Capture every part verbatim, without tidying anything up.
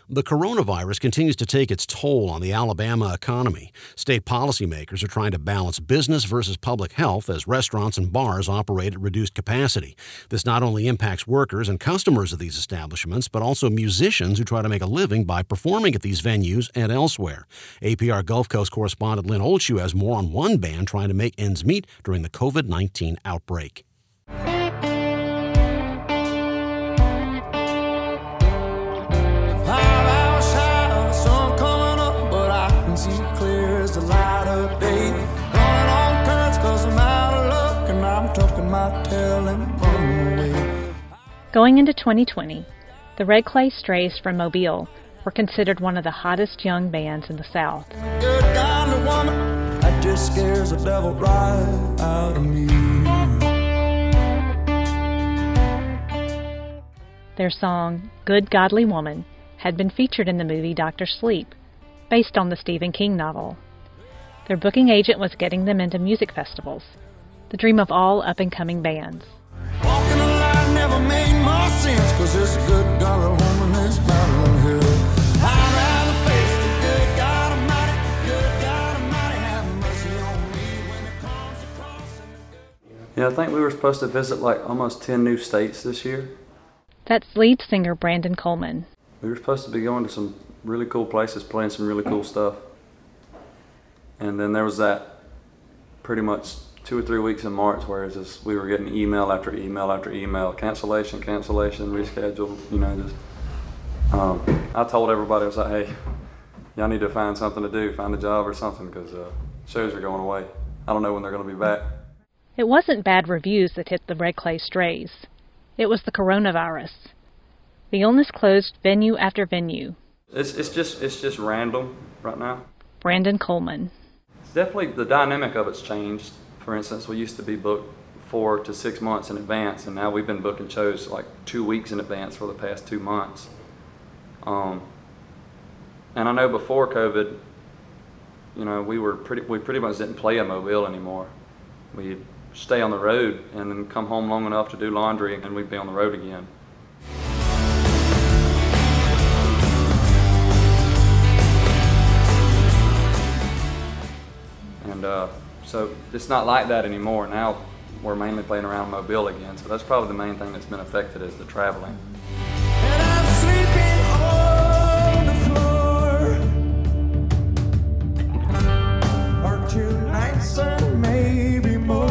The coronavirus continues to take its toll on the Alabama economy. State policymakers are trying to balance business versus public health as restaurants and bars operate at reduced capacity. This not only impacts workers and customers of these establishments, but also musicians who try to make a living by performing at these venues and elsewhere. A P R Gulf Coast correspondent Lynn Olshu has more on one band trying to make ends meet during the COVID nineteen outbreak. Going into twenty twenty, the Red Clay Strays from Mobile were considered one of the hottest young bands in the South. Good kind of woman, that just scares the devil right out of me. Their song, Good Godly Woman, had been featured in the movie Doctor Sleep, based on the Stephen King novel. Their booking agent was getting them into music festivals, the dream of all up-and-coming bands. Walking a line never made more sense, 'cause this good godly woman is battling hell. I'd rather face the good God Almighty, good God Almighty, have mercy on me when it comes to crossing the good. Yeah, I think we were supposed to visit like almost ten new states this year. That's lead singer Brandon Coleman. We were supposed to be going to some really cool places, playing some really cool stuff. And then there was that pretty much two or three weeks in March where it's just, we were getting email after email after email, cancellation, cancellation, reschedule, you know, just, um, I told everybody, I was like, hey, y'all need to find something to do, find a job or something, because uh, shows are going away. I don't know when they're going to be back. It wasn't bad reviews that hit the Red Clay Strays. It was the coronavirus. The illness closed venue after venue. It's, it's just it's just random right now. Brandon Coleman. It's definitely, the dynamic of it's changed. For instance, we used to be booked four to six months in advance, and now we've been booking shows like two weeks in advance for the past two months. Um, and I know before COVID, you know, we were pretty we pretty much didn't play in Mobile anymore. We'd stay on the road and then come home long enough to do laundry, and we'd be on the road again. And uh, so it's not like that anymore. Now we're mainly playing around Mobile again. So that's probably the main thing that's been affected, is the traveling. And I'm sleeping on the floor, or two nights or maybe more.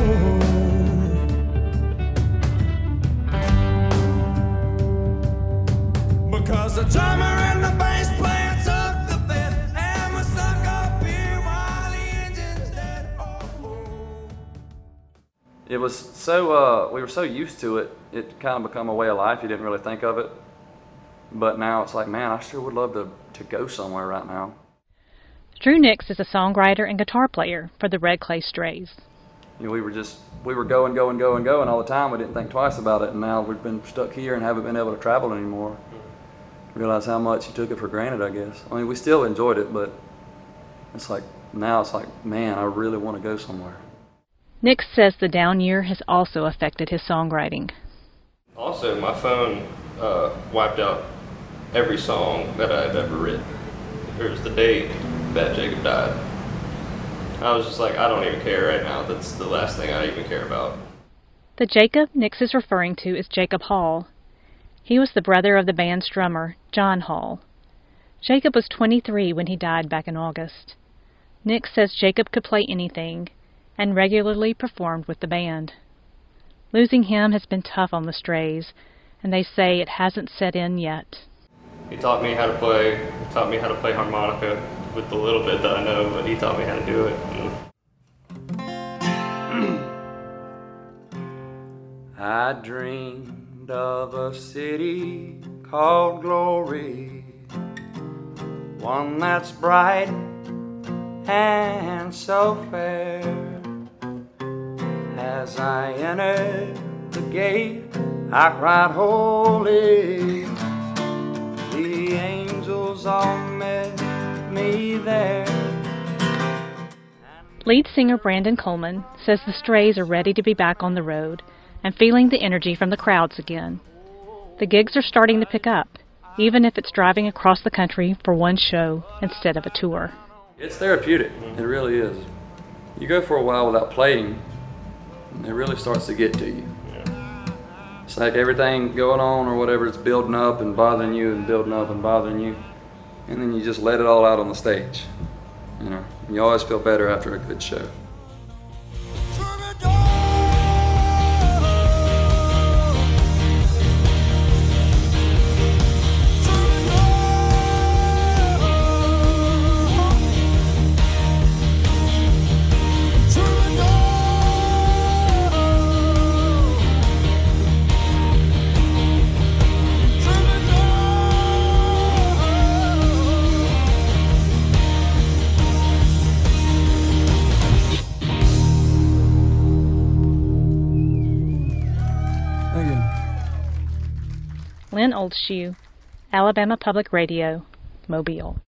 Because the drummer and the bass player took the bed, and we're stuck up here while the engine's dead. Oh. It was so, uh, we were so used to it, it kind of become a way of life. You didn't really think of it. But now it's like, man, I sure would love to, to go somewhere right now. Drew Nix is a songwriter and guitar player for the Red Clay Strays. You know, we were just, we were going, going, going, going all the time. We didn't think twice about it, and now we've been stuck here and haven't been able to travel anymore. Realize how much you took it for granted, I guess. I mean, we still enjoyed it, but it's like, now it's like, man, I really want to go somewhere. Nix says the down year has also affected his songwriting. Also, my phone uh, wiped out every song that I had ever written. It was the day that Jacob died. I was just like, I don't even care right now. That's the last thing I even care about. The Jacob Nix is referring to is Jacob Hall. He was the brother of the band's drummer, John Hall. Jacob was twenty-three when he died back in August. Nix says Jacob could play anything and regularly performed with the band. Losing him has been tough on the Strays, and they say it hasn't set in yet. He taught me how to play, he taught me how to play harmonica with the little bit that I know, but he taught me how to do it. I dreamed of a city called Glory, one that's bright and so fair. As I entered the gate, I cried, holy. The angels all met me there. Lead singer Brandon Coleman says the Strays are ready to be back on the road and feeling the energy from the crowds again. The gigs are starting to pick up, even if it's driving across the country for one show instead of a tour. It's therapeutic. It really is. You go for a while without playing, and it really starts to get to you. It's like everything going on or whatever, it's building up and bothering you and building up and bothering you. And then you just let it all out on the stage. You know, you always feel better after a good show. Lynn Oldshoe, Alabama Public Radio, Mobile.